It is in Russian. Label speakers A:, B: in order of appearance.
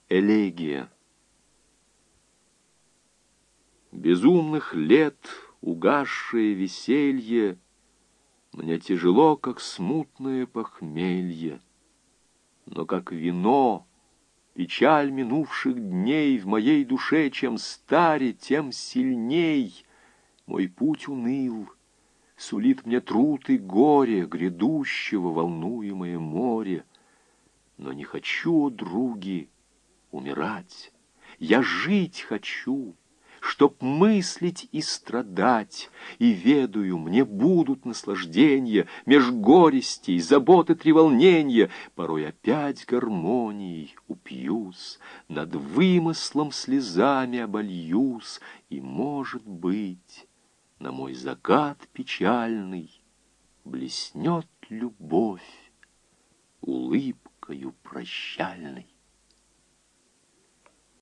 A: Элегия. Безумных лет угасшее веселье мне тяжело, как смутное похмелье, но как вино печаль минувших дней в моей душе, чем старе, тем сильней. Мой путь уныл, сулит мне труд и горе грядущего волнуемое море. Но не хочу, о други, умирать, я жить хочу, чтоб мыслить и страдать, и ведаю, мне будут наслажденья, меж горестей, заботы треволненья, порой опять гармонией упьюсь, над вымыслом слезами обольюсь, и, может быть, на мой закат печальный блеснет любовь улыбкою прощальной.